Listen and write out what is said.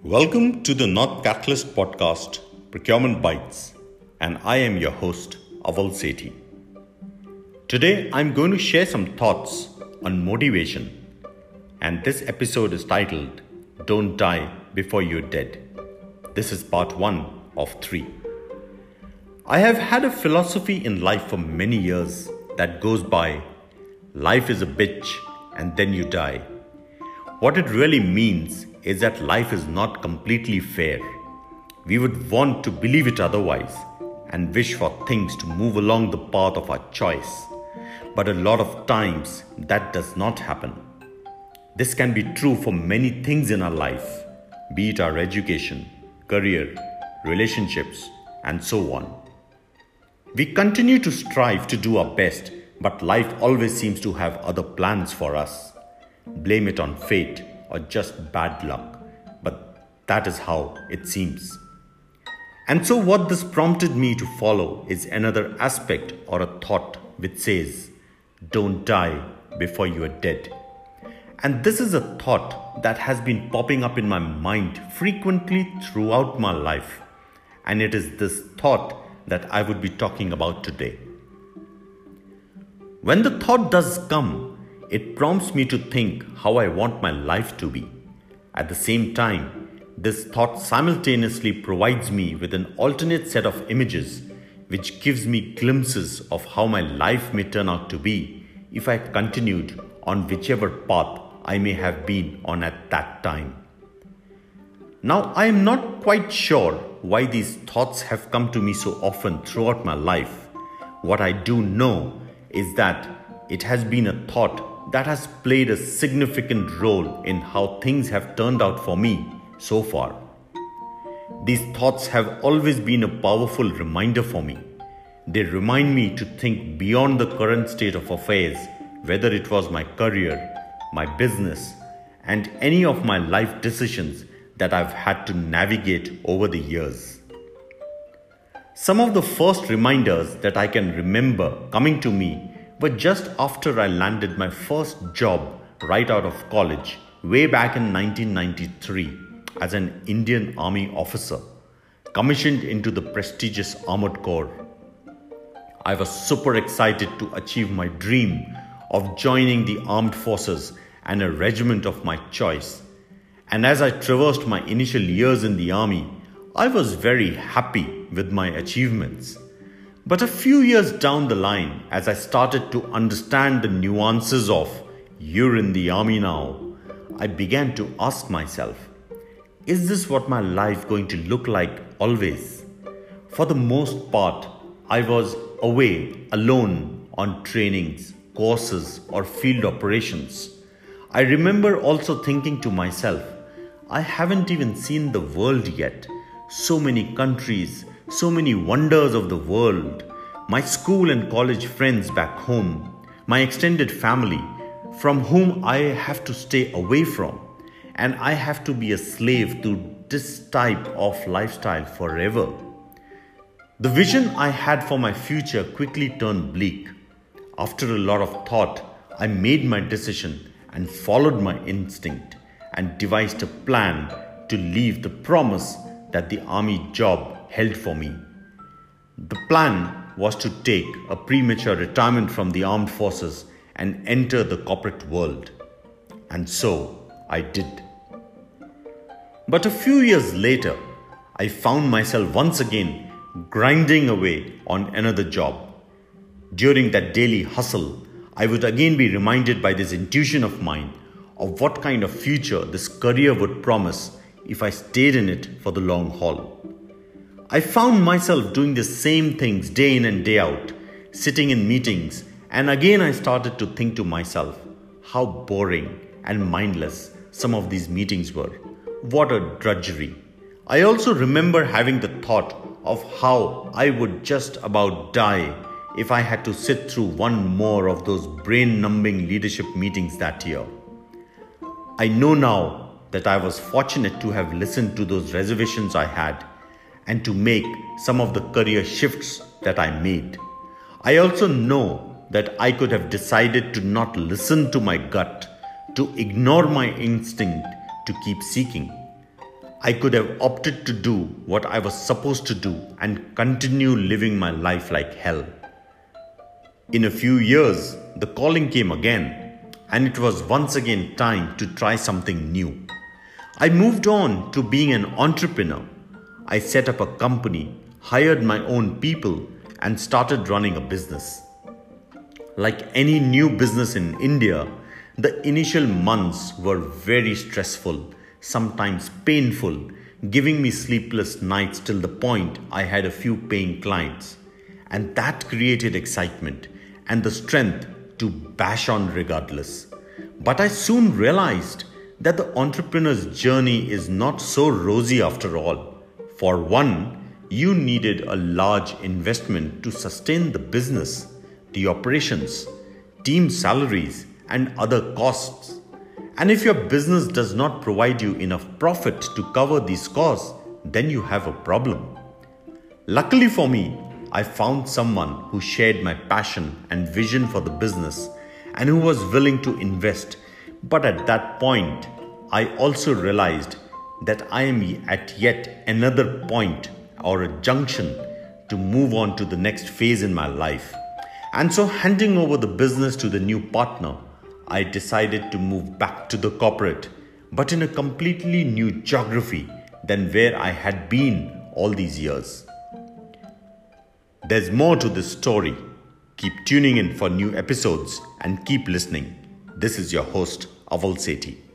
Welcome to the North Catalyst podcast, Procurement Bites, and I am your host, Aval Sethi. Today, I'm going to share some thoughts on motivation, and this episode is titled, Don't Die Before You're Dead. This is part 1 of 3. I have had a philosophy in life for many years that goes by, life is a bitch and then you die. What it really means is that life is not completely fair. We would want to believe it otherwise and wish for things to move along the path of our choice. But a lot of times that does not happen. This can be true for many things in our life, be it our education, career, relationships, and so on. We continue to strive to do our best, but life always seems to have other plans for us. Blame it on fate or just bad luck, but that is how it seems. And so what this prompted me to follow is another aspect or a thought which says, don't die before you are dead. And this is a thought that has been popping up in my mind frequently throughout my life. And it is this thought that I would be talking about today. When the thought does come, it prompts me to think how I want my life to be. At the same time, this thought simultaneously provides me with an alternate set of images which gives me glimpses of how my life may turn out to be if I continued on whichever path I may have been on at that time. Now, I am not quite sure why these thoughts have come to me so often throughout my life. What I do know is that it has been a thought that has played a significant role in how things have turned out for me so far. These thoughts have always been a powerful reminder for me. They remind me to think beyond the current state of affairs, whether it was my career, my business, and any of my life decisions that I've had to navigate over the years. Some of the first reminders that I can remember coming to me were just after I landed my first job right out of college way back in 1993 as an Indian Army officer commissioned into the prestigious Armored Corps. I was super excited to achieve my dream of joining the armed forces and a regiment of my choice. And as I traversed my initial years in the army, I was very happy with my achievements. But a few years down the line, as I started to understand the nuances of you're in the army now, I began to ask myself, is this what my life going to look like always? For the most part, I was away alone on trainings, courses, or field operations. I remember also thinking to myself, I haven't even seen the world yet. So many countries, so many wonders of the world, my school and college friends back home, my extended family, from whom I have to stay away from, and I have to be a slave to this type of lifestyle forever. The vision I had for my future quickly turned bleak. After a lot of thought, I made my decision and followed my instinct and devised a plan to leave the promise that the army job held for me. The plan was to take a premature retirement from the armed forces and enter the corporate world. And so I did. But a few years later, I found myself once again grinding away on another job. During that daily hustle, I would again be reminded by this intuition of mine of what kind of future this career would promise if I stayed in it for the long haul. I found myself doing the same things day in and day out, sitting in meetings, and again I started to think to myself how boring and mindless some of these meetings were. What a drudgery. I also remember having the thought of how I would just about die if I had to sit through one more of those brain-numbing leadership meetings that year. I know now that I was fortunate to have listened to those reservations I had and to make some of the career shifts that I made. I also know that I could have decided to not listen to my gut, to ignore my instinct, to keep seeking. I could have opted to do what I was supposed to do and continue living my life like hell. In a few years, the calling came again, and it was once again time to try something new. I moved on to being an entrepreneur. I set up a company, hired my own people, and started running a business. Like any new business in India, the initial months were very stressful, sometimes painful, giving me sleepless nights till the point I had a few paying clients. And that created excitement and the strength to bash on regardless. But I soon realized that the entrepreneur's journey is not so rosy after all. For one, you needed a large investment to sustain the business, the operations, team salaries, and other costs. And if your business does not provide you enough profit to cover these costs, then you have a problem. Luckily for me, I found someone who shared my passion and vision for the business and who was willing to invest. But at that point, I also realized that I am at yet another point or a junction to move on to the next phase in my life. And so, handing over the business to the new partner, I decided to move back to the corporate, but in a completely new geography than where I had been all these years. There's more to this story. Keep tuning in for new episodes and keep listening. This is your host, Aval Sethi.